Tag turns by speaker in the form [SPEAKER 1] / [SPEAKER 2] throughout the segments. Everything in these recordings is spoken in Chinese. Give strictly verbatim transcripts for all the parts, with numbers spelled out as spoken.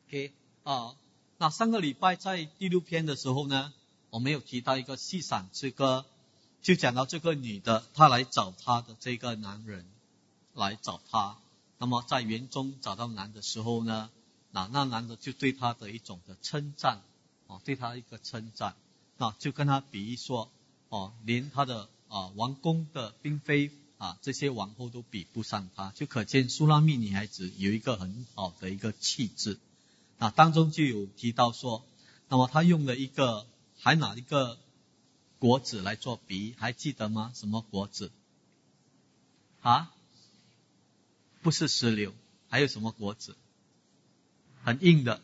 [SPEAKER 1] OK 啊，那上个礼拜在第六篇的时候呢，我们有提到一个细闪之歌，就讲到这个女的，她来找她的这个男人，来找他。那么在园中找到男的时候呢，那那男的就对她的一种的称赞，哦，对她一个称赞，那就跟他比喻说，哦，连他的啊王宫的嫔妃啊这些王后都比不上他，就可见苏拉密女孩子有一个很好的一个气质。那当中就有提到说，那么他用了一个还拿一个果子来做比喻，还记得吗？什么果子啊？不是石榴，还有什么果子？很硬的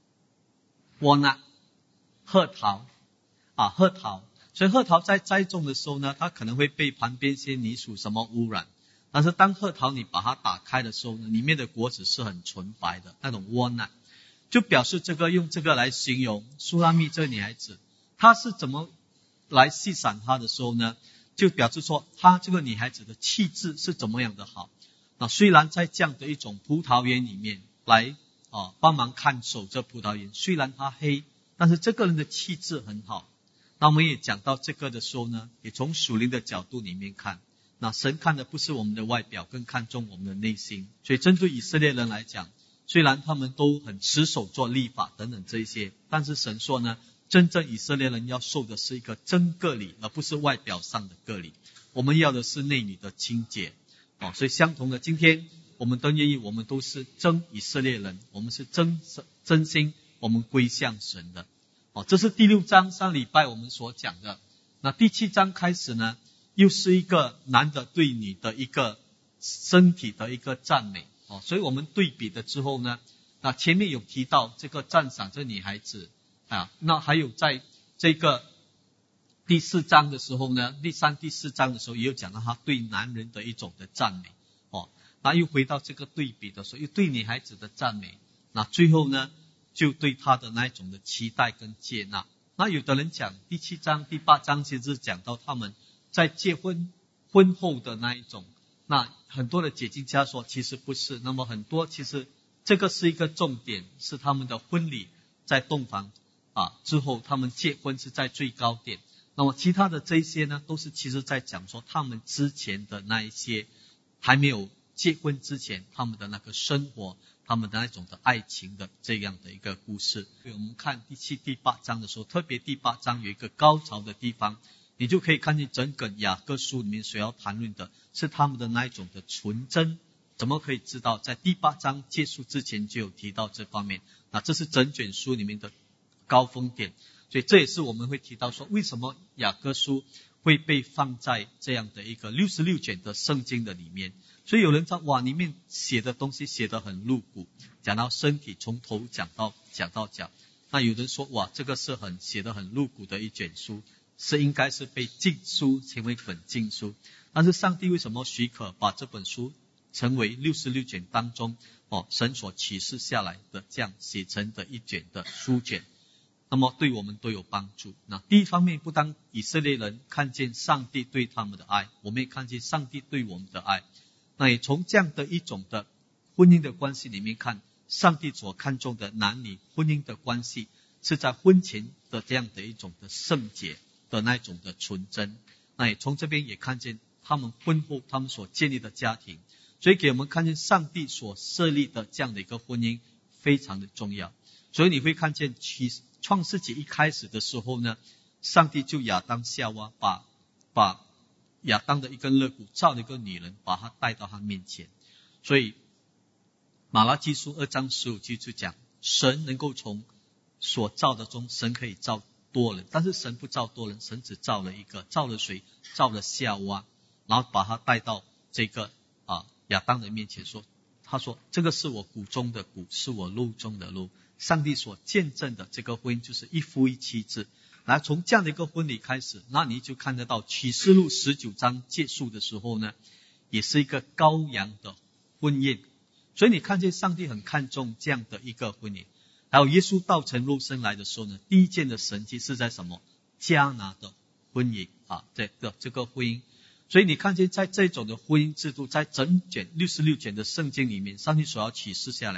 [SPEAKER 1] walnut 核桃啊，核桃。所以核桃在栽种的时候呢，它可能会被旁边一些泥土什么污染，但是当核桃你把它打开的时候呢，里面的果子是很纯白的，那种 walnut， 就表示这个用这个来形容苏拉密这个女孩子，她是怎么来细闪她的时候呢，就表示说她这个女孩子的气质是怎么样的好。那虽然在这样的一种葡萄园里面来啊帮忙看守这葡萄园，虽然它黑，但是这个人的气质很好。那我们也讲到这个的时候呢，也从属灵的角度里面看，那神看的不是我们的外表，更看重我们的内心。所以针对以色列人来讲，虽然他们都很持守做律法等等这一些，但是神说呢，真正以色列人要受的是一个真割礼，而不是外表上的割礼。我们要的是内里的清洁。哦，所以相同的，今天我们都愿意，我们都是真以色列人，我们是真真心，我们归向神的。哦，这是第六章上礼拜我们所讲的。那第七章开始呢，又是一个男的对女的一个身体的一个赞美。哦，所以我们对比的之后呢，那前面有提到这个赞赏这女孩子啊，那还有在这个第四章的时候呢，第三、第四章的时候也有讲到他对男人的一种的赞美。哦，那又回到这个对比的时候，又对女孩子的赞美。那最后呢，就对他的那一种的期待跟接纳。那有的人讲第七章、第八章其实是讲到他们在结婚婚后的那一种。那很多的解经家说其实不是，那么很多其实这个是一个重点，是他们的婚礼在洞房啊之后，他们结婚是在最高点。那么其他的这些呢，都是其实在讲说他们之前的那一些还没有结婚之前他们的那个生活，他们的那种的爱情的这样的一个故事。所以我们看第七、第八章的时候，特别第八章有一个高潮的地方，你就可以看见整个雅各书里面所要谈论的是他们的那一种的纯真。怎么可以知道？在第八章结束之前就有提到这方面。那这是整卷书里面的高峰点。所以这也是我们会提到说，为什么雅各书会被放在这样的一个六十六卷的圣经的里面。所以有人说，哇，里面写的东西写得很露骨，讲到身体从头讲到讲到脚。那有人说，哇，这个是很写得很露骨的一卷书，是应该是被禁书，成为本禁书。但是上帝为什么许可把这本书成为六十六卷当中哦神所启示下来的这样写成的一卷的书卷？那么对我们都有帮助。那第一方面，不当以色列人看见上帝对他们的爱，我们也看见上帝对我们的爱。那也从这样的一种的婚姻的关系里面看，上帝所看重的男女婚姻的关系是在婚前的这样的一种的圣洁的那种的纯真。那也从这边也看见他们婚后他们所建立的家庭，所以给我们看见上帝所设立的这样的一个婚姻非常的重要。所以你会看见其创世纪一开始的时候呢，上帝就亚当夏娃把把亚当的一根肋骨造了一个女人，把她带到他面前。所以马拉基书二章十五节就讲，神能够从所造的中，神可以造多人，但是神不造多人，神只造了一个，造了谁？造了夏娃，然后把她带到这个啊亚当的面前说，他说这个是我骨中的骨，是我肉中的肉。上帝所见证的这个婚姻就是一夫一妻制。然后从这样的一个婚礼开始，那你就看得到启示录十九章结束的时候呢，也是一个羔羊的婚宴。所以你看见上帝很看重这样的一个婚礼。还有耶稣道成肉身来的时候呢，第一件的神迹是在什么？迦拿的婚姻啊，这个这个婚姻。所以你看见在这种的婚姻制度，在整卷六十六卷的圣经里面，上帝所要启示下来，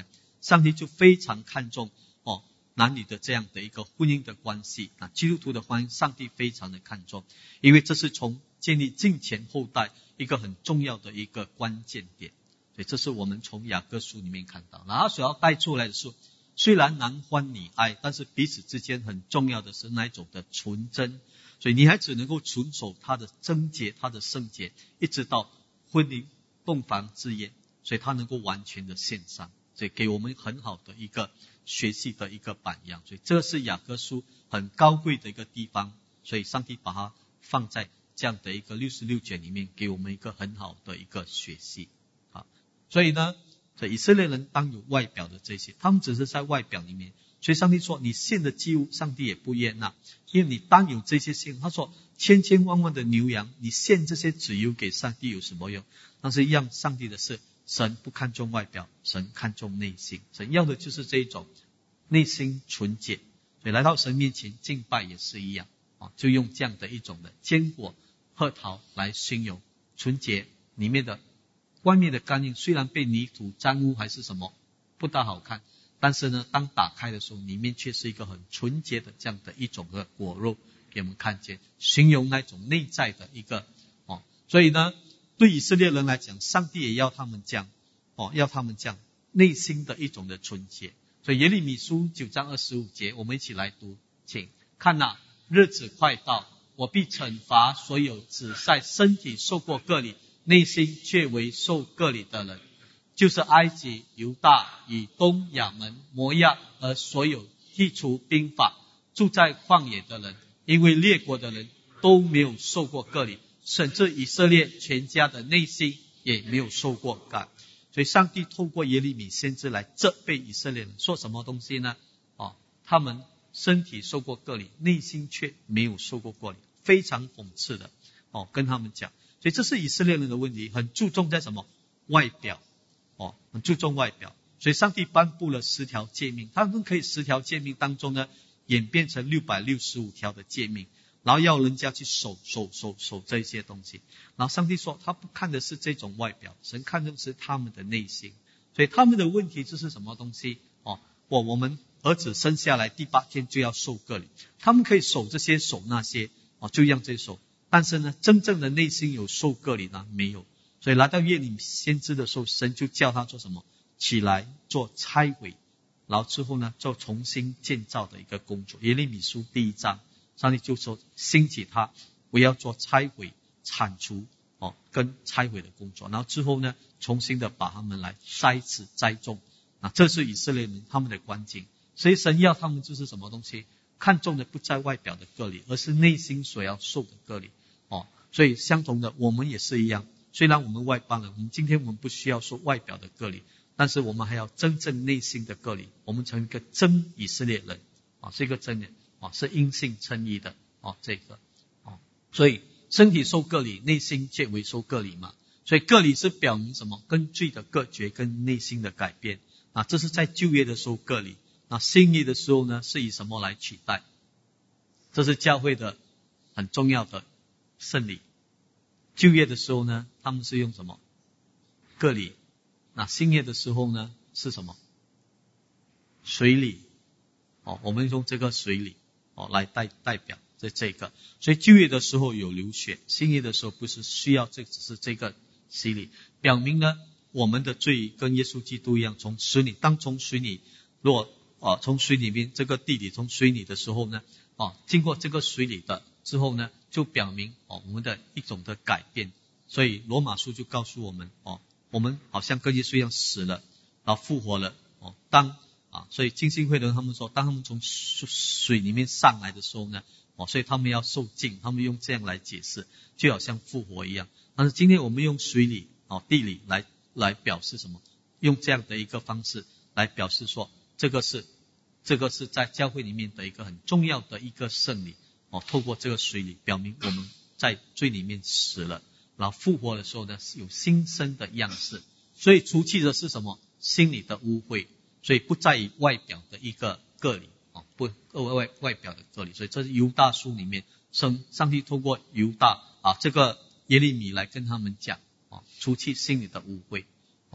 [SPEAKER 1] 上帝就非常看重哦男女的这样的一个婚姻的关系啊，基督徒的婚姻上帝非常的看重，因为这是从建立敬虔后代一个很重要的一个关键点。所以这是我们从雅各书里面看到，然后所要带出来的是，虽然男欢女爱，但是彼此之间很重要的是那一种的纯真。所以女孩子能够遵守她的贞洁，她的圣洁，一直到婚姻洞房之夜，所以她能够完全的献上，所以给我们很好的一个学习的一个榜样。所以这是雅各书很高贵的一个地方，所以上帝把它放在这样的一个六十六卷里面，给我们一个很好的一个学习。好，所以呢，所以以色列人当有外表的这些，他们只是在外表里面，所以上帝说你献的祭物上帝也不悦纳，因为你当有这些献。他说千千万万的牛羊，你献这些脂油给上帝有什么用？但是一样，上帝的是神不看重外表，神看重内心，神要的就是这一种内心纯洁。所以来到神面前敬拜也是一样，就用这样的一种的坚果核桃来形容纯洁，里面的外面的干硬虽然被泥土沾污还是什么不大好看，但是呢，当打开的时候，里面却是一个很纯洁的这样的一种的果肉给我们看见，形容那种内在的一个哦。所以呢，对以色列人来讲，上帝也要他们这样哦，要他们这样内心的一种的纯洁。所以耶利米书九章二十五节，我们一起来读，请看哪，日子快到，我必惩罚所有只在身体受过割礼，内心却为受割礼的人，就是埃及、犹大、以东、亚门、摩押和所有剔除兵法住在旷野的人，因为列国的人都没有受过割礼，甚至以色列全家的内心也没有受过割。所以上帝透过耶利米先知来责备以色列人，说什么东西呢？哦，他们身体受过割礼，内心却没有受过割礼，非常讽刺的哦，跟他们讲。所以这是以色列人的问题，很注重在什么？外表哦，很注重外表。所以上帝颁布了十条诫命，他们可以十条诫命当中呢，演变成六百六十五条的诫命，然后要人家去守守守守这些东西。然后上帝说他不看的是这种外表，神看的是他们的内心。所以他们的问题就是什么东西哦？我我们儿子生下来第八天就要受割礼，他们可以守这些守那些哦，就让这守，但是呢，真正的内心有受割礼呢？没有。所以来到耶利米先知的时候，神就叫他做什么？起来做拆毁，然后之后呢，做重新建造的一个工作。耶利米书第一章，上帝就说兴起他，不要做拆毁、铲除哦，跟拆毁的工作。然后之后呢，重新的把他们来栽植栽种。啊，这是以色列人他们的光景。所以神要他们就是什么东西？看重的不在外表的割礼，而是内心所要受的割礼哦。所以相同的，我们也是一样。虽然我们外邦人，我们今天我们不需要说外表的割礼，但是我们还要真正内心的割礼。我们成为一个真以色列人啊，是一个真人啊，是因信称义的啊，这个啊，所以身体受割礼，内心却为受割礼嘛。所以割礼是表明什么？跟罪的隔绝，跟内心的改变啊。这是在旧约的时候割礼，那新约的时候呢，是以什么来取代？这是教会的很重要的圣礼。旧约的时候呢，他们是用什么？割礼。那新约的时候呢，是什么？水礼哦，我们用这个水礼哦来代代表这这个。所以旧约的时候有流血，新约的时候不是需要，这只是这个洗礼，表明呢我们的罪跟耶稣基督一样，从水里，当从水里若哦从水里面这个地里从水里的时候呢，哦经过这个水里的之后呢，就表明哦我们的一种的改变。所以罗马书就告诉我们哦，我们好像跟耶稣一样死了，然后复活了哦。当啊，所以浸信会的人他们说，当他们从水里面上来的时候呢，哦，所以他们要受浸，他们用这样来解释，就好像复活一样。但是今天我们用水礼哦地理来来表示什么？用这样的一个方式来表示说，这个是这个是在教会里面的一个很重要的一个圣礼哦。透过这个水礼，表明我们在罪里面死了，然后复活的时候呢，有新生的样式。所以除去的是什么？心里的污秽。所以不在于外表的一个割礼哦，不外外表的割礼。所以这是犹大书里面，上上帝透过犹大啊这个耶利米来跟他们讲哦，除去心里的污秽哦。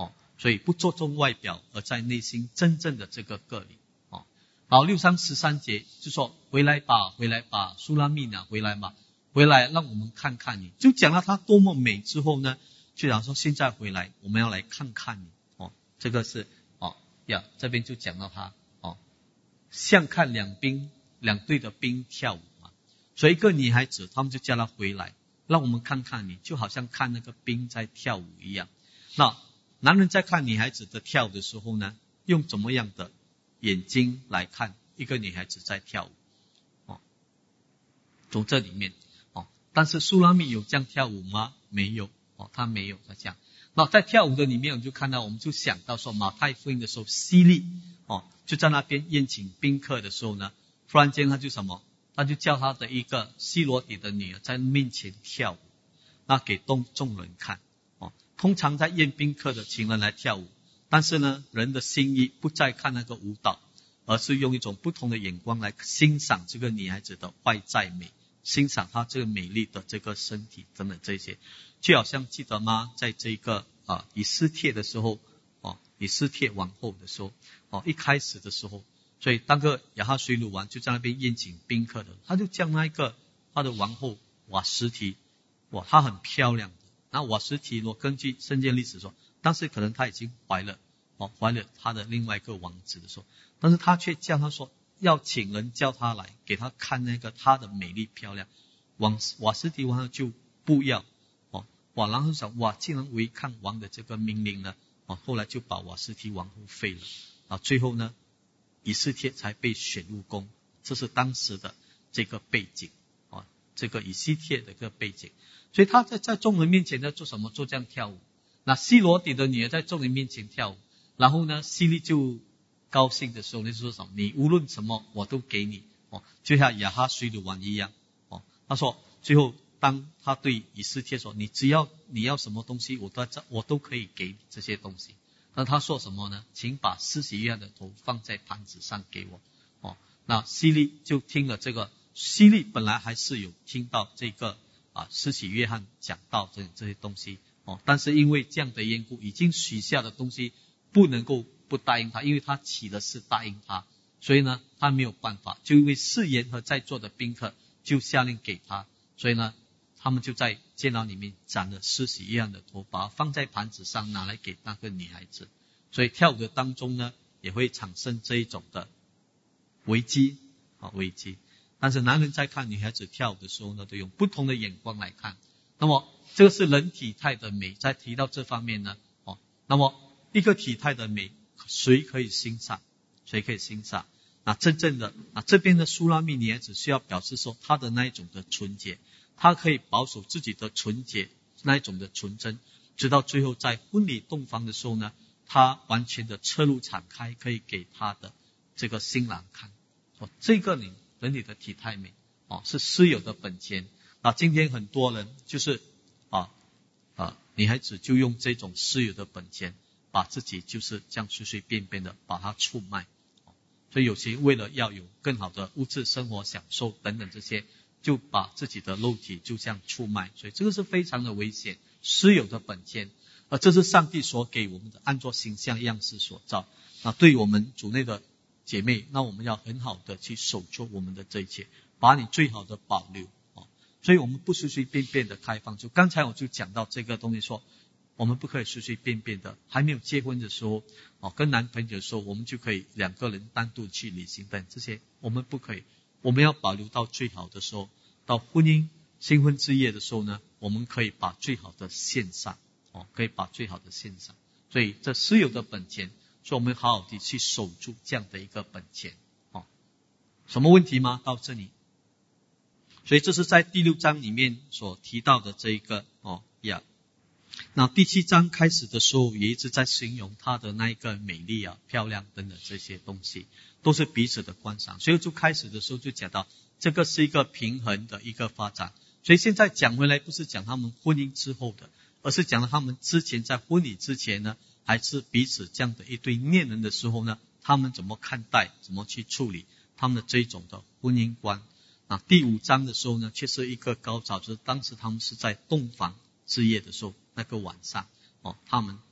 [SPEAKER 1] 所以不注重外表，而在内心真正的这个个体。哦，好，六章十三节就说回来吧，回来吧，苏拉密娜，回来吧，回来，让我们看看你。就讲了她多么美之后呢，就讲说现在回来，我们要来看看你。哦，这个是哦呀，这边就讲到他哦，像看两兵两队的兵跳舞嘛。所以一个女孩子，他们就叫她回来，让我们看看你，就好像看那个兵在跳舞一样。那男人在看女孩子的跳舞的时候呢，用怎么样的眼睛来看一个女孩子在跳舞？哦，从这里面哦，但是苏拉密有这样跳舞吗？没有哦，他没有他这样。那在跳舞的里面，我们就看到，我们就想到说，马太福音的时候，希利哦就在那边宴请宾客的时候呢，突然间他就什么，他就叫他的一个西罗底的女儿在面前跳舞，那给众众人看。哦，通常在宴宾客的请人来跳舞，但是呢，人的心意不再看那个舞蹈，而是用一种不同的眼光来欣赏这个女孩子的外在美，欣赏她这个美丽的这个身体等等这些。就好像记得吗？在这个啊以斯帖的时候，哦以斯帖王后的时候，哦一开始的时候，所以当个亚哈水鲁王就在那边宴请宾客的，他就将那一个他的王后瓦实提，哇，她很漂亮的。那瓦实提若根据圣经历史说，当时可能她已经怀了，哦怀了她的另外一个王子的时候，但是他却叫他说要请人叫他来给他看那个她的美丽漂亮。王瓦实提王就不要。哇，然后想哇，竟然违抗王的这个命令呢，哦，后来就把瓦实提王后废了啊。最后呢，以斯帖才被选入宫，这是当时的这个背景啊，这个以斯帖的一个背景。所以他在在众人面前在做什么？做这样跳舞。那西罗底的女儿在众人面前跳舞，然后呢，希利就高兴的时候，就说什么？你无论什么我都给你哦，就像亚哈水鲁王一样哦。他说最后。当他对以斯帖说，你只要你要什么东西，我都我都可以给你这些东西。那他说什么呢？请把施洗约翰的头放在盘子上给我。哦，那希利就听了这个，希利本来还是有听到这个啊施洗约翰讲到这这些东西哦，但是因为这样的缘故，已经许下的东西不能够不答应他，因为他起的是答应他，所以呢他没有办法，就因为誓言和在座的宾客就下令给他，所以呢。他们就在监牢里面斩了施洗约翰的头，把它放在盘子上拿来给那个女孩子。所以跳舞的当中呢，也会产生这一种的危机啊危机。但是男人在看女孩子跳舞的时候呢，都用不同的眼光来看。那么这个是人体态的美，在提到这方面呢，哦，那么一个体态的美，谁可以欣赏？谁可以欣赏？那真正的啊这边的苏拉密女孩子需要表示说她的那一种的纯洁。他可以保守自己的纯洁，那一种的纯真，直到最后在婚礼洞房的时候呢，他完全的侧露敞开，可以给他的这个新郎看。哦，这个人人体的体态美，哦，是私有的本钱。啊，今天很多人就是啊啊，女孩子就用这种私有的本钱，把自己就是这样随随便便的把它出卖。所以有些为了要有更好的物质生活享受等等这些。就把自己的肉体就这样出卖，所以这个是非常的危险，私有的本钱，而这是上帝所给我们的，按照形象样式所造。那对于我们主内的姐妹，那我们要很好的去守住我们的这一切，把你最好的保留哦。所以我们不随随便便的开放。就刚才我就讲到这个东西说，我们不可以随随便便的，还没有结婚的时候哦，跟男朋友的时候，我们就可以两个人单独去旅行等这些，我们不可以。我们要保留到最好的时候，到婚姻新婚之夜的时候呢，我们可以把最好的献上哦，可以把最好的献上。所以这私有的本钱，所以我们好好的去守住这样的一个本钱哦。什么问题吗？到这里，所以这是在第六章里面所提到的这一个哦呀。那第七章开始的时候，也一直在形容她的那一个美丽啊、漂亮等等这些东西。都是彼此的观赏，所以就开始的时候就讲到这个是一个平衡的一个发展。所以现在讲回来，不是讲他们婚姻之后的，而是讲到他们之前在婚礼之前呢，还是彼此这样的一对恋人的时候呢，他们怎么看待，怎么去处理他们的这种的婚姻观。啊，第五章的时候呢，却是一个高潮，就是当时他们是在洞房之夜的时候，那个晚上哦，他们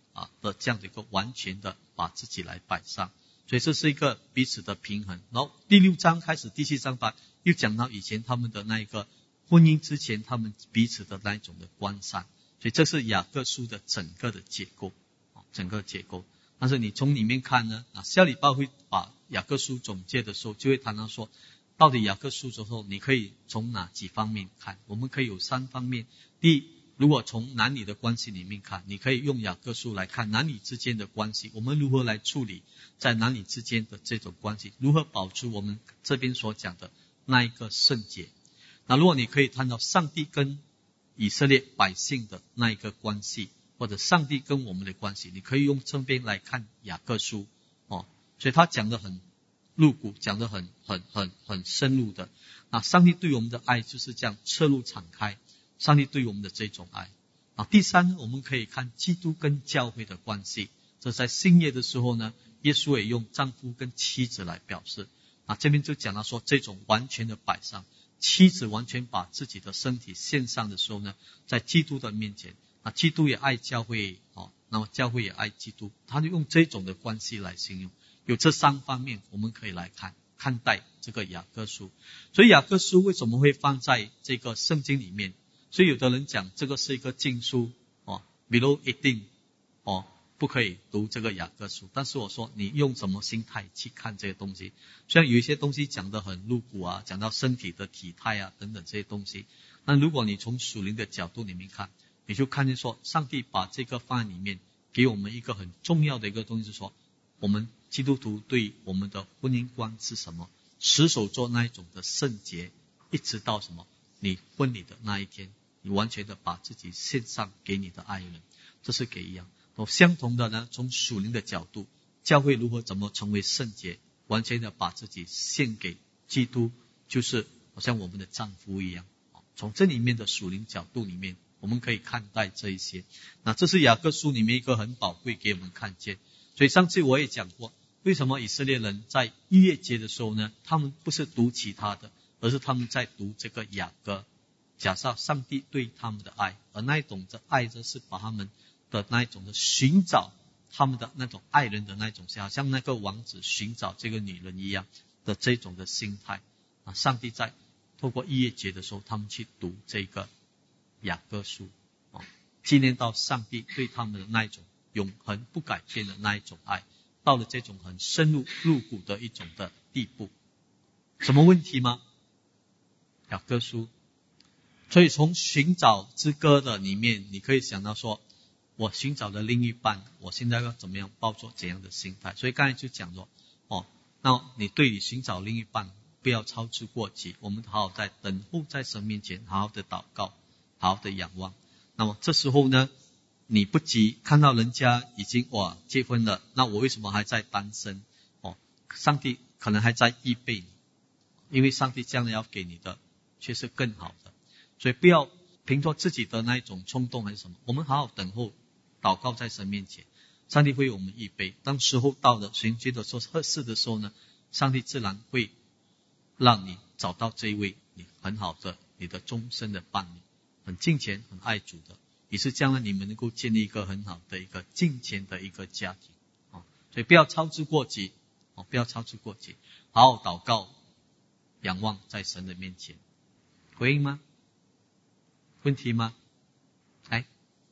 [SPEAKER 1] 啊的这样的一个完全的把自己来摆上，所以这是一个彼此的平衡。然后第六章开始，第七章吧又讲到以前他们的那一个婚姻之前他们彼此的那一种的关系，所以这是雅各书的整个的结构，整个结构。但是你从里面看呢，啊，下礼拜会把雅各书总结的时候，就会谈到说，到底雅各书之后，你可以从哪几方面看？我们可以有三方面。第一，如果从男女的关系里面看，你可以用雅各书来看男女之间的关系，我们如何来处理在男女之间的这种关系，如何保持我们这边所讲的那一个圣洁。那如果你可以看到上帝跟以色列百姓的那一个关系，或者上帝跟我们的关系，你可以用这边来看雅各书哦，所以他讲得很入骨，讲得很很很很深入的。那上帝对我们的爱就是这样侧路敞开，上帝对我们的这种爱。啊，第三，我们可以看基督跟教会的关系，这在新约的时候呢，耶稣也用丈夫跟妻子来表示。啊，这边就讲到说，这种完全的摆上，妻子完全把自己的身体献上的时候呢，在基督的面前，啊，基督也爱教会，哦，那么教会也爱基督，他就用这种的关系来形容。有这三方面我们可以来看看待这个雅各书。所以雅各书为什么会放在这个圣经里面？所以有的人讲这个是一个禁书哦，比如一定哦不可以读这个雅各书。但是我说你用什么心态去看这些东西？虽然有一些东西讲得很露骨啊，讲到身体的体态啊等等这些东西，那如果你从属灵的角度里面看，你就看见说上帝把这个放在里面，给我们一个很重要的一个东西，就是说我们基督徒对我们的婚姻观是什么？持守做那一种的圣洁，一直到什么？你婚礼的那一天，你完全的把自己献上给你的爱人，这是给一样。相同的呢，从属灵的角度，教会如何怎么成为圣洁，完全的把自己献给基督，就是好像我们的丈夫一样。从这里面的属灵角度里面，我们可以看待这一些。那这是雅各书里面一个很宝贵给我们看见。所以上次我也讲过，为什么以色列人在逾越节的时候呢，他们不是读其他的，而是他们在读这个雅各，假设上帝对他们的爱，而那一种的爱就是把他们的那一种的寻找他们的那种爱人的那种，好像那个王子寻找这个女人一样的这种的心态啊。上帝在透过逾越节的时候，他们去读这个雅各书啊，纪念到上帝对他们的那一种永恒不改变的那一种爱，到了这种很深入入骨的一种的地步。什么问题吗？雅各书。所以从寻找之歌的里面，你可以想到说，我寻找的另一半，我现在要怎么样抱着怎样的心态。所以刚才就讲说，哦，那你对你寻找另一半不要操之过急，我们好好在等候在神面前好好的祷告，好好的仰望。那么这时候呢，你不急，看到人家已经哇结婚了，那我为什么还在单身？哦，上帝可能还在预备你，因为上帝将来要给你的却是更好的。所以不要凭着自己的那一种冲动还是什么，我们好好等候，祷告在神面前，上帝会为我们预备。当时候到了，神觉得说合适的时候呢，上帝自然会让你找到这一位你很好的你的终身的伴侣，很敬虔很爱主的，也是将来你们能够建立一个很好的一个敬虔的一个家庭。哦，所以不要操之过急，哦，不要操之过急，好好祷告，仰望在神的面前。回应吗？问题吗？来。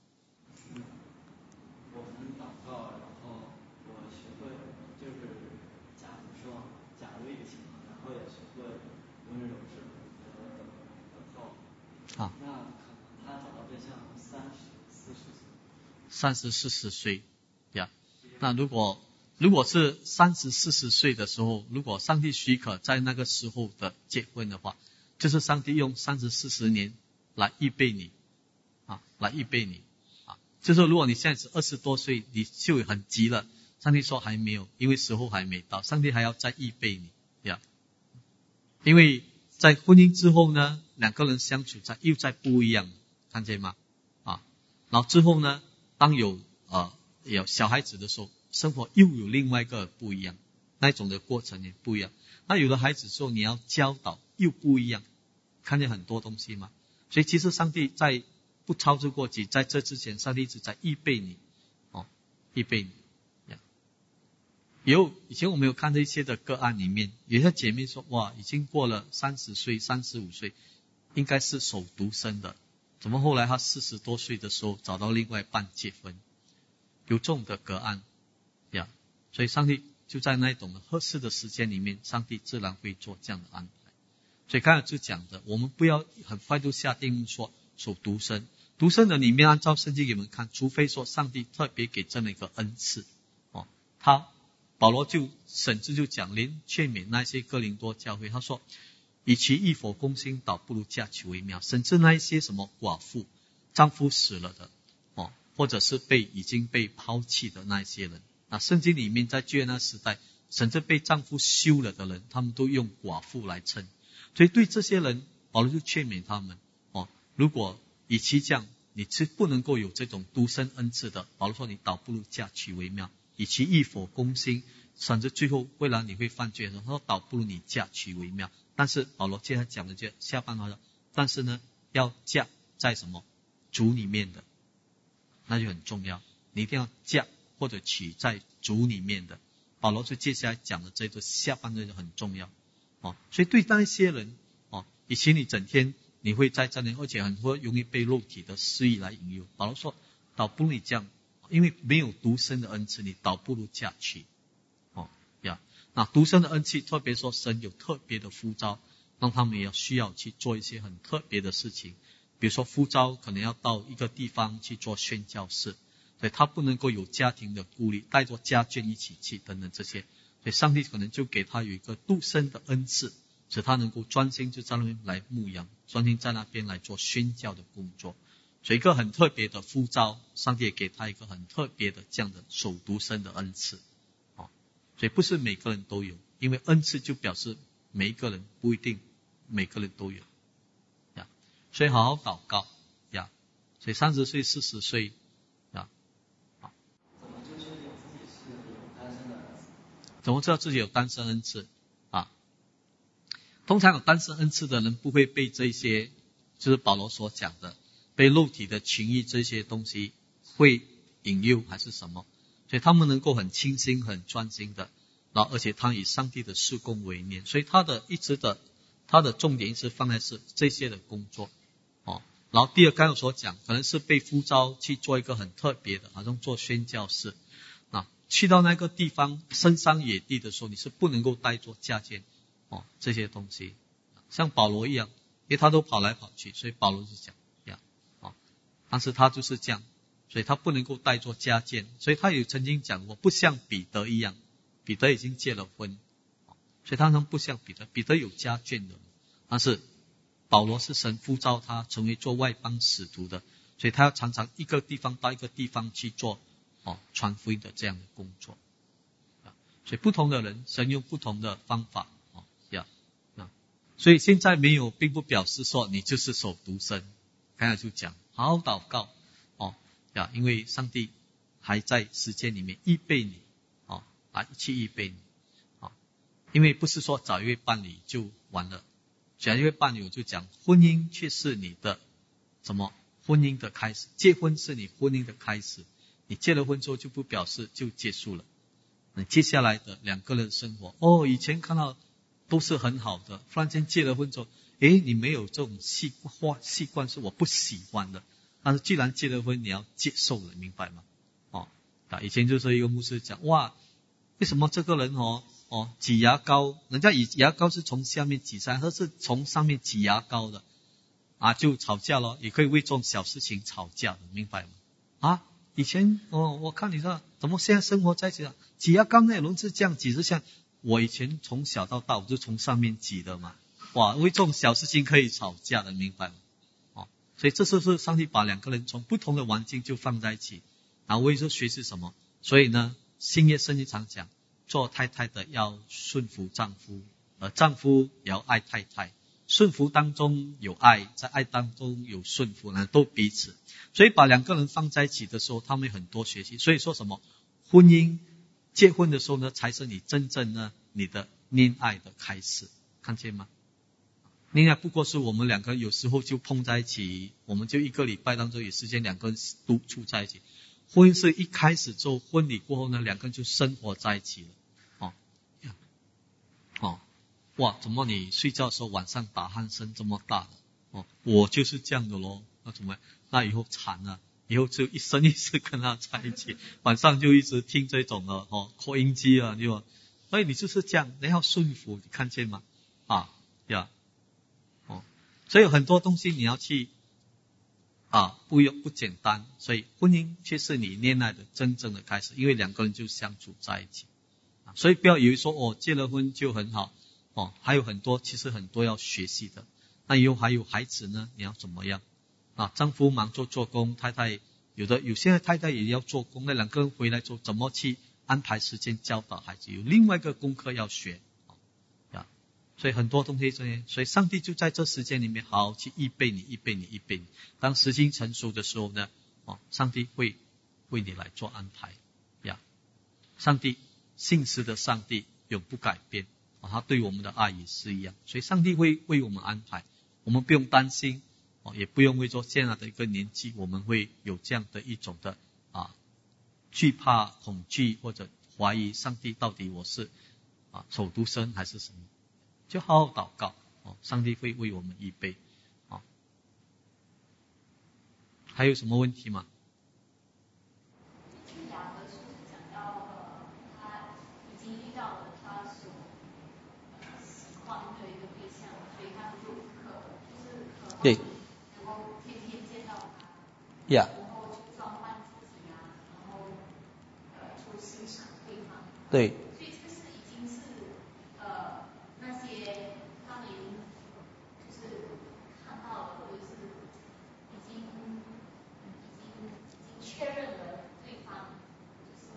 [SPEAKER 2] 我很祷告，然后我学会就是假如说假如一个情况，然后也学会温柔是和祷告。
[SPEAKER 1] 啊，
[SPEAKER 2] 那可能他找到对象三十四十岁。
[SPEAKER 1] 三十四十岁呀，那如果如果是三十四十岁的时候，如果上帝许可在那个时候的结婚的话，就是上帝用三十四十年来预备你啊，来预备你啊。就是如果你现在是二十多岁，你就很急了，上帝说还没有，因为时候还没到，上帝还要再预备你呀。因为在婚姻之后呢，两个人相处在又在不一样，看见吗？啊，然后之后呢，当有呃有小孩子的时候，生活又有另外一个不一样，那种的过程也不一样。那有了孩子之后，你要教导又不一样，看见很多东西吗？所以其实上帝在不操之过急，在这之前，上帝一直在预备你哦， 预备你。有以前我们有看到一些的个案里面，有些姐妹说，哇，已经过了三十岁、三十五岁，应该是守独身的，怎么后来她四十多岁的时候找到另外一半结婚？有这种的个案呀，所以上帝就在那种合适的时间里面，上帝自然会做这样的安排。所以刚才就讲的，我们不要很快就下定论说守独身。独身的里面，按照圣经给我们看，除非说上帝特别给这么一个恩赐，哦，他保罗就甚至就讲，连劝勉那些哥林多教会，他说，与其异火攻心，倒不如嫁娶为妙。甚至那一些什么寡妇，丈夫死了的，哦，或者是被已经被抛弃的那一些人，那圣经里面在旧约那时代，甚至被丈夫休了的人，他们都用寡妇来称。所以对这些人，保罗就劝勉他们，哦，如果与其这样，你是不能够有这种独身恩赐的，保罗说你倒不如嫁娶为妙。与其异火攻心，甚至最后未来你会犯罪的时候，他说倒不如你嫁娶为妙。但是保罗接下来讲的这下半话，但是呢，要嫁在什么主里面的，那就很重要，你一定要嫁或者娶在主里面的。保罗就接下来讲的这个下半段就很重要哦。所以对那些人哦，以前你整天你会在这里，而且很多容易被肉体的私欲来引诱，保罗说倒不如你这样，因为没有独身的恩赐，你倒不如嫁娶哦呀。那独身的恩赐，特别说神有特别的呼召，让他们也要需要去做一些很特别的事情，比如说呼召可能要到一个地方去做宣教士，所以他不能够有家庭的顾虑，带着家眷一起去等等这些，所以上帝可能就给他有一个独身的恩赐，使他能够专心就在那边来牧养，专心在那边来做宣教的工作。所以一个很特别的呼召，上帝也给他一个很特别的这样的守独身的恩赐哦。所以不是每个人都有，因为恩赐就表示每一个人不一定每个人都有呀。所以好好祷告呀。所以三十岁四十岁呀，好，
[SPEAKER 2] 怎么就确定自己是有单身的恩赐？
[SPEAKER 1] 怎么知道自己有单身恩赐啊？通常有单身恩赐的人不会被这些，就是保罗所讲的被肉体的情欲这些东西会引诱还是什么，所以他们能够很清心很专心的，然后而且他以上帝的事工为念，所以他的一直的他的重点是放在是这些的工作哦。然后第二刚才所讲，可能是被呼召去做一个很特别的，好像做宣教士啊，去到那个地方深山野地的时候，你是不能够带着家眷哦这些东西，像保罗一样，因为他都跑来跑去，所以保罗是讲呀哦，但是他就是这样，所以他不能够带着家眷，所以他有曾经讲过，不像彼得一样，彼得已经结了婚，所以他们不像彼得，彼得有家眷的，但是保罗是神呼召他成为做外邦使徒的，所以他要常常一个地方到一个地方去做哦传福音的这样的工作。所以不同的人，神用不同的方法哦呀啊，所以现在没有，并不表示说你就是守独身。刚才就讲，好好祷告哦呀，因为上帝还在时间里面预备你哦啊，去预备你哦，因为不是说找一位伴侣就完了。找一位伴侣，我就讲，婚姻却是你的什么？婚姻的开始，结婚是你婚姻的开始。你结了婚之后，就不表示就结束了。你接下来的两个人生活，哦，以前看到都是很好的，忽然间结了婚之后，诶，你没有这种习惯，习惯是我不喜欢的。但是既然结了婚，你要接受了，明白吗？哦，啊，以前就是一个牧师讲，哇，为什么这个人哦？哦，挤牙膏，人家以牙膏是从下面挤上来，他是从上面挤牙膏的啊，就吵架了，也可以为这种小事情吵架的，明白吗？啊，以前哦，我看你说怎么现在生活在一起了，挤牙膏那轮是这样挤，是像我以前从小到大我就从上面挤的嘛，哇，为这种小事情可以吵架的，明白吗？哦，所以这是不是上帝把两个人从不同的环境就放在一起，然后为说学是什么？所以呢，新约圣经常讲，做太太的要顺服丈夫，而丈夫也要爱太太。顺服当中有爱，在爱当中有顺服呢，都彼此。所以把两个人放在一起的时候，他们很多学习。所以说什么婚姻结婚的时候呢，才是你真正呢你的恋爱的开始，看见吗？恋爱不过是我们两个有时候就碰在一起，我们就一个礼拜当中有时间两个人独处在一起。 婚姻是一开始做婚礼过后呢，两个人就生活在一起了。哦，哦，哇，怎么你睡觉的时候晚上打鼾声这么大的？哦，我就是这样的咯。那怎么样？那以后惨了，以后就一生一世跟他在一起，晚上就一直听这种的哦扩音机啊，就，所以你就是这样，你要顺服，你看见吗？啊呀，哦，所以很多东西你要去啊，不用不简单，所以婚姻却是你恋爱的真正的开始，因为两个人就相处在一起，啊，所以不要以为说哦结了婚就很好哦，还有很多其实很多要学习的。那以后还有孩子呢，你要怎么样啊？丈夫忙做做工，太太有的有些太太也要做工，那两个人回来之后怎么去安排时间教导孩子，有另外一个功课要学啊。所以很多东西这些，所以上帝就在这时间里面好好去预备你，预备你，预备你。当时机成熟的时候呢，哦，上帝会为你来做安排呀。上帝信实的上帝永不改变，哦，他对我们的爱也是一样，所以上帝会为我们安排，我们不用担心，哦，也不用为说现在的一个年纪我们会有这样的一种的啊惧怕、恐惧或者怀疑上帝到底我是啊守独身还是什么。就好好祷告，哦，上帝会为我们预备，哦。还有什么问题吗？
[SPEAKER 3] 雅各书讲到，呃，他已经遇到了他所喜欢的一个对象，所以他就渴，就是渴望能够天天见到他，
[SPEAKER 1] 呀，
[SPEAKER 3] 然后去装扮自己啊，然后呃，去欣赏对方。
[SPEAKER 1] 对。
[SPEAKER 3] 所以这个是已经是呃那些他们就是看到了，或者是已经已经已经确认了对方就是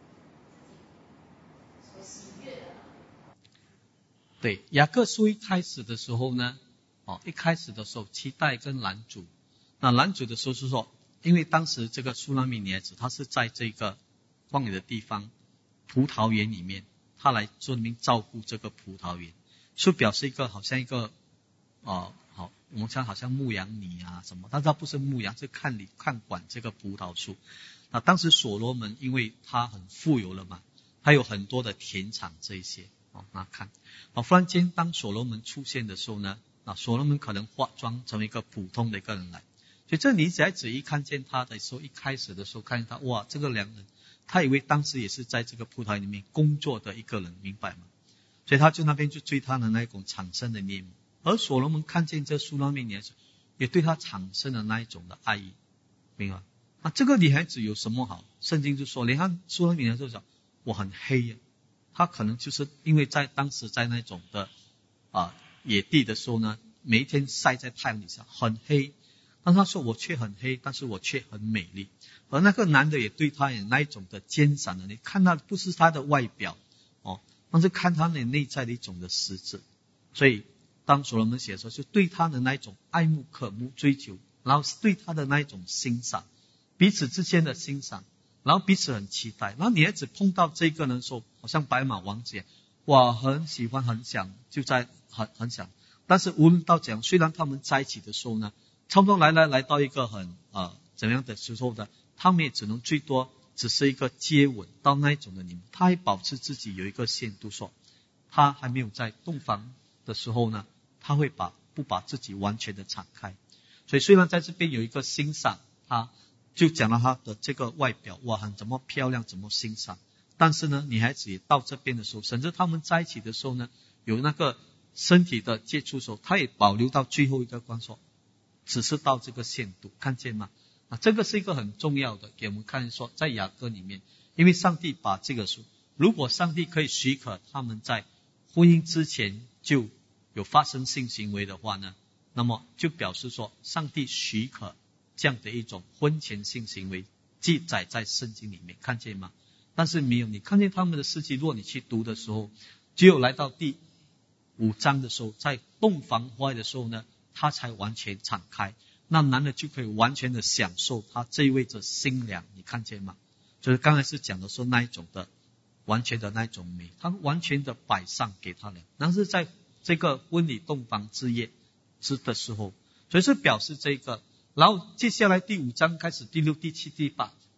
[SPEAKER 3] 自己所喜悦的。
[SPEAKER 1] 对，雅各书一开始的时候呢，哦，一开始的时候期待跟拦阻，那拦阻的时候是说，因为当时这个苏拉米女孩子她是在这个荒野的地方葡萄园里面，她来专门照顾这个葡萄园，是表示一个好像一个哦好，我们像好像牧羊女啊什么，但是她不是牧羊，是看理看管这个葡萄树。那当时所罗门因为他很富有了嘛，他有很多的田场这一些。哦，那看，哦，忽然间当所罗门出现的时候呢，那所罗门可能化妆成为一个普通的一个人来，所以这女孩子一看见他的时候，一开始的时候看见他，哇，这个良人，他以为当时也是在这个葡萄园里面工作的一个人，明白吗？所以他就那边就对他的那一种产生的念，而所罗门看见这苏拉米女孩子，也对他产生了那一种的爱意，明白吗？那这个女孩子有什么好？圣经就说，你看苏拉米女孩子讲，我很黑呀。他可能就是因为在当时在那种的啊野地的时候呢，每一天晒在太阳底下很黑，但他说我却很黑，但是我却很美丽。而那个男的也对他有那一种的坚强的，你看到不是他的外表哦，但是看他那内在的一种的实质。所以当所罗门写的时候，就对他的那一种爱慕渴慕追求，然后是对他的那一种欣赏，彼此之间的欣赏。然后彼此很期待，然后女孩子碰到这个人说，好像白马王子，哇，很喜欢，很想，就在很很想。但是无论到怎样，虽然他们在一起的时候呢，差不多来来来到一个很呃怎样的时候呢，他们也只能最多只是一个接吻到那一种的你们，他还保持自己有一个限度，说他还没有在洞房的时候呢，他会把不把自己完全的敞开。所以虽然在这边有一个欣赏他。就讲了他的这个外表，哇，很怎么漂亮，怎么欣赏。但是呢，女孩子也到这边的时候，甚至他们在一起的时候呢，有那个身体的接触的时候，他也保留到最后一个关说，只是到这个限度，看见吗？啊，这个是一个很重要的，给我们看说，在雅歌里面，因为上帝把这个说，如果上帝可以许可他们在婚姻之前就有发生性行为的话呢，那么就表示说，上帝许可。这样的一种婚前性行为记载在圣经里面，看见吗？但是没有，你看见他们的事迹，如果你去读的时候，只有来到第五章的时候，在洞房花爱的时候呢，他才完全敞开，那男的就可以完全的享受他这一位的新娘，你看见吗？就是刚才是讲的说那一种的完全的那一种美，他完全的摆上给他了。但是在这个婚礼洞房之夜之的时候，所以是表示这个。然后接下来第五章开始，第六、第七、第八，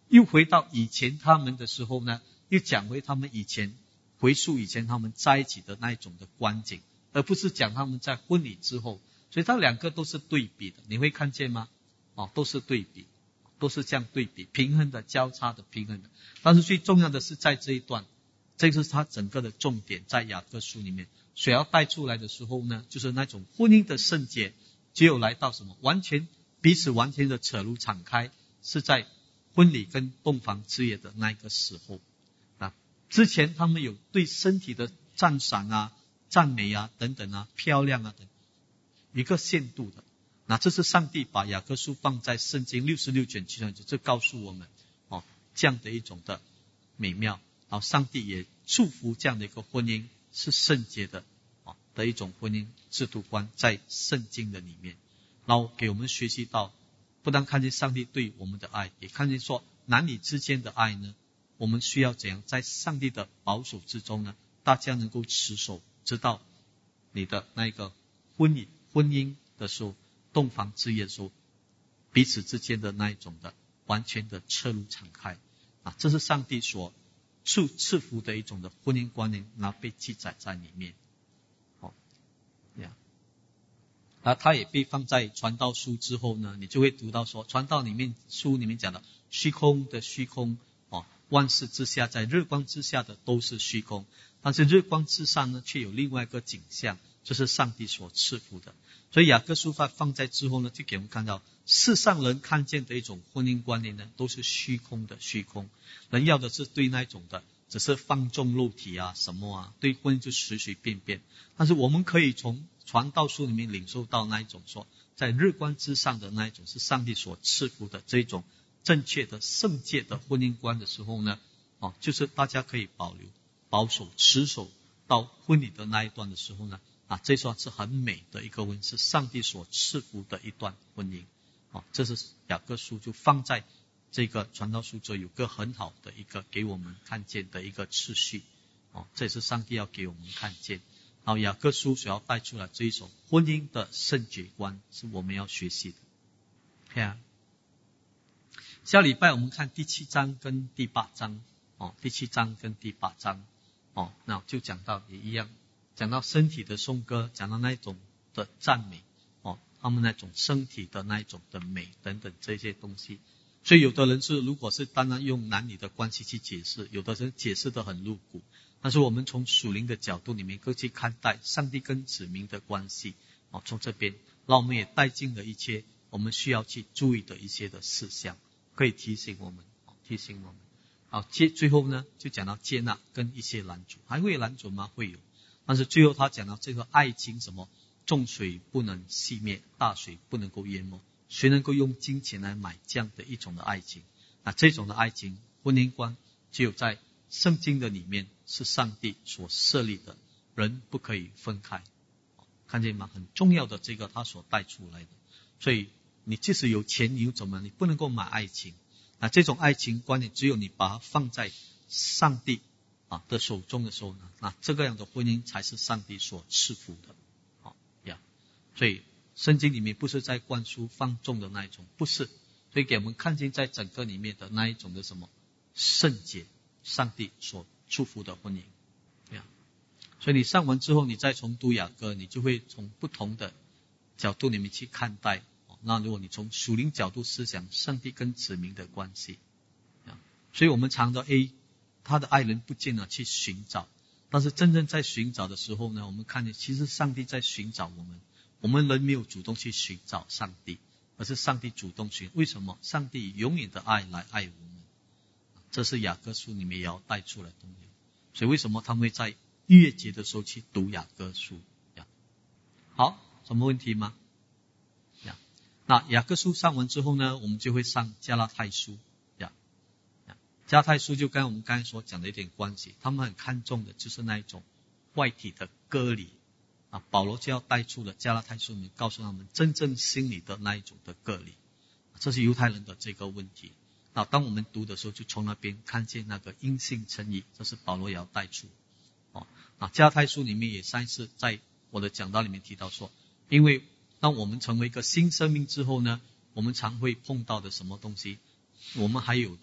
[SPEAKER 1] 又回到以前他们的时候呢，又讲回他们以前，回溯以前他们在一起的那一种的光景，而不是讲他们在婚礼之后。所以它两个都是对比的，你会看见吗？哦，都是对比，都是这样对比，平衡的，交叉的，平衡的。但是最重要的是在这一段，这是它整个的重点，在雅各书里面所要带出来的时候呢，就是那种婚姻的圣洁，只有来到什么完全彼此完全的扯入敞开，是在婚礼跟洞房之夜的那个时候啊。之前他们有对身体的赞赏啊、赞美啊等等啊、漂亮啊等一个限度的。那这是上帝把雅各书放在圣经六十六卷其中，这告诉我们哦，这样的一种的美妙。然后上帝也祝福这样的一个婚姻是圣洁的哦的一种婚姻制度观，在圣经的里面，然后给我们学习到，不但看见上帝对我们的爱，也看见说男女之间的爱呢，我们需要怎样在上帝的保守之中呢，大家能够持守，直到你的那个婚姻婚姻的时候，洞房之夜的时候，彼此之间的那一种的完全的彻露敞开啊，这是上帝所赐赐福的一种的婚姻观念，然后被记载在里面。好，这样，啊，它也被放在传道书之后呢，你就会读到说，传道里面书里面讲的虚空的虚空哦，万事之下，在日光之下的都是虚空，但是日光之上呢，却有另外一个景象，这是上帝所赐福的。所以雅各书放在之后呢，就给我们看到世上人看见的一种婚姻观念呢，都是虚空的虚空。人要的是对那种的只是放纵肉体啊什么啊，对婚姻就随随便便。但是我们可以从传道书里面领受到那一种说，在日光之上的那一种是上帝所赐福的这种正确的圣洁的婚姻观的时候呢，哦，就是大家可以保留保守持守到婚礼的那一段的时候呢，啊，这段是很美的一个婚姻，是上帝所赐福的一段婚姻。哦，这是雅各书就放在这个传道书中有个很好的一个给我们看见的一个次序。哦，这也是上帝要给我们看见。然后雅各书所要带出来这一种婚姻的圣洁观，是我们要学习的。看啊，下礼拜我们看第七章跟第八章。哦，第七章跟第八章。哦，那就讲到也一样。讲到身体的颂歌，讲到那一种的赞美，哦，他们那种身体的那一种的美等等这些东西。所以有的人是如果是单单用男女的关系去解释，有的人解释得很露骨，但是我们从属灵的角度里面可以去看待上帝跟子民的关系，哦，从这边让我们也带进了一些我们需要去注意的一些的事项，可以提醒我们，哦，提醒我们。好，接最后呢就讲到接纳跟一些拦阻，还会有拦阻吗？会有。但是最后他讲到这个爱情什么，众水不能熄灭，大水不能够淹没，谁能够用金钱来买这样的一种的爱情？那这种的爱情婚姻观只有在圣经的里面是上帝所设立的，人不可以分开，看见吗？很重要的这个他所带出来的。所以你即使有钱你又怎么，你不能够买爱情。那这种爱情观念只有你把它放在上帝啊的手中的时候呢，那这个样的婚姻才是上帝所赐福的。好呀，所以圣经里面不是在灌输放纵的那一种，不是，所以给我们看见在整个里面的那一种的什么圣洁，上帝所祝福的婚姻呀。所以你上完之后，你再重读雅歌，你就会从不同的角度里面去看待。那如果你从属灵角度思想上帝跟子民的关系，所以我们常到 A 他的爱人不见了去寻找，但是真正在寻找的时候呢，我们看见其实上帝在寻找我们，我们人没有主动去寻找上帝，而是上帝主动寻。为什么？上帝以永远的爱来爱我们，这是雅歌书里面也要带出来的东西。所以为什么他们会在逾越节的时候去读雅歌书？好，什么问题吗？那雅各书上完之后呢，我们就会上加拉太书呀。加拉太书就跟我们刚才所讲的一点关系，他们很看重的就是那一种外体的割礼啊。保罗就要带出了加拉太书里面告诉他们真正心里的那一种的割礼，这是犹太人的这个问题。那当我们读的时候，就从那边看见那个因信称义，这是保罗也要带出。哦，那加拉太书里面也上一次在我的讲道里面提到说，因为当我们成为一个新生命之后呢，我们常会碰到的什么东西？我们还有的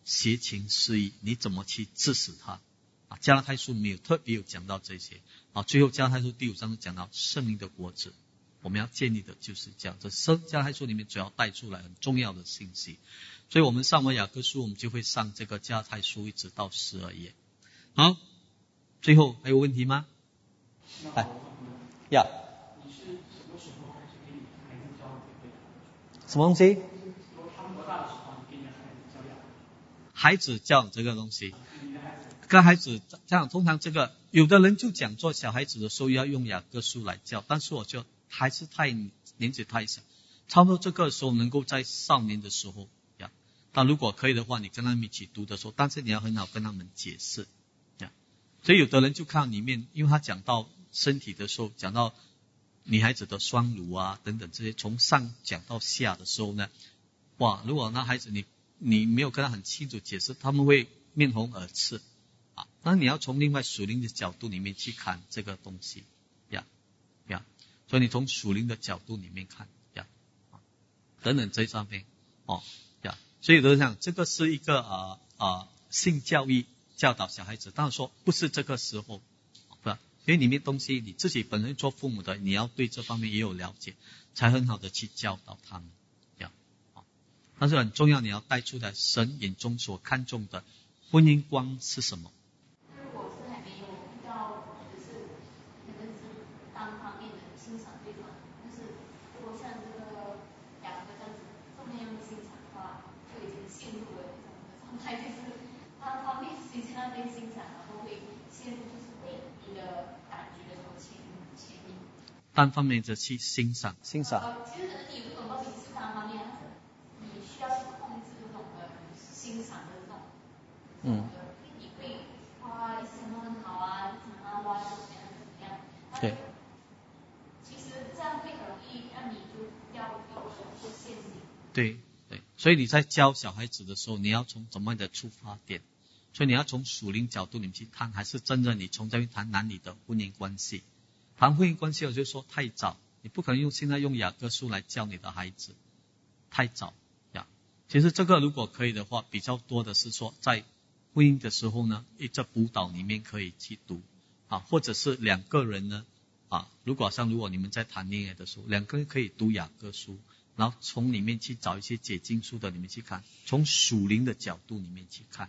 [SPEAKER 1] 邪情私欲，你怎么去治死它？啊，加拉太书没有特别有讲到这些。啊，最后加拉太书第五章讲到圣灵的果子，我们要建立的就是这样。这加拉太书里面主要带出来很重要的信息。所以我们上完雅各书，我们就会上这个加拉太书一直到十二页。好，最后还有问题吗？来，呀。
[SPEAKER 4] 你是什么时候开始给你孩子教这个？
[SPEAKER 1] 什么东西？
[SPEAKER 4] 他们多大的时候你给你的孩子教雅各？
[SPEAKER 1] 孩子教这个东西，跟孩子这样，通常这个有的人就讲做小孩子的时候要用雅各书来教，但是我就还是太年纪太小，差不多这个时候能够在少年的时候呀。但如果可以的话，你跟他们一起读的时候，但是你要很好跟他们解释呀。所以有的人就看里面，因为他讲到身体的时候，讲到女孩子的双乳啊等等这些，从上讲到下的时候呢，哇，如果那孩子你你没有跟他很清楚解释，他们会面红耳赤啊。那你要从另外属灵的角度里面去看这个东西呀呀，所以你从属灵的角度里面看呀啊等等这上面哦呀，所以有人讲这个是一个啊啊性教育教导小孩子，当然说不是这个时候，不是，因为里面东西你自己本身做父母的，你要对这方面也有了解，才很好的去教导他们。但是很重要，你要带出来神眼中所看重的婚姻观是什么。
[SPEAKER 3] 如果是还没有遇到，就是可能是单方面的欣赏对方，但是如果像这个两个这样子这么样的欣赏的话，就已经陷入了这种状态，就是单方面欣赏那边欣赏，然后会陷入就是被你的感觉的所牵牵引。
[SPEAKER 1] 单方面的去欣赏，欣赏。
[SPEAKER 3] 呃，其实可能你有这种东西是单方面，但是你需要去控制这种的欣赏的这种，嗯，你会哇，一直想到很好啊，想啊哇，怎么样怎么样？对。其实这样会很容易让你就掉掉入一个陷阱。
[SPEAKER 1] 对对，所以你在教小孩子的时候，你要从怎么样的出发点？所以你要从属灵角度里面去谈，还是真正你从这边谈男女的婚姻关系？谈婚姻关系，我就说太早，你不可能用现在用雅各书来教你的孩子，太早呀。其实这个如果可以的话，比较多的是说在婚姻的时候呢，一这辅导里面可以去读啊，或者是两个人呢啊，如果像如果你们在谈恋爱的时候，两个人可以读雅各书，然后从里面去找一些解经书的里面去看，从属灵的角度里面去看，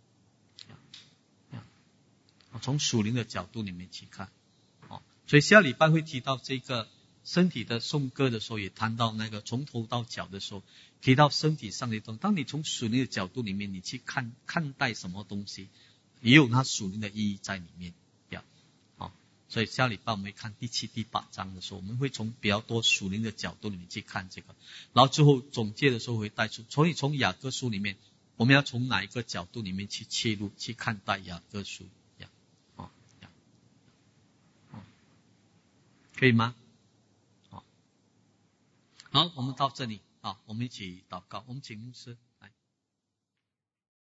[SPEAKER 1] 从属灵的角度里面去看。所以下礼拜会提到这个身体的颂歌的时候，也谈到那个从头到脚的时候，提到身体上的东西。当你从属灵的角度里面，你去看看待什么东西，也有它属灵的意义在里面。好，所以下礼拜我们会看第七、第八章的时候，我们会从比较多属灵的角度里面去看这个，然后最后总结的时候会带出。所以从雅各书里面，我们要从哪一个角度里面去切入，去看待雅各书？可以吗？好，好，我们到这里啊，我们一起祷告，我们请牧师。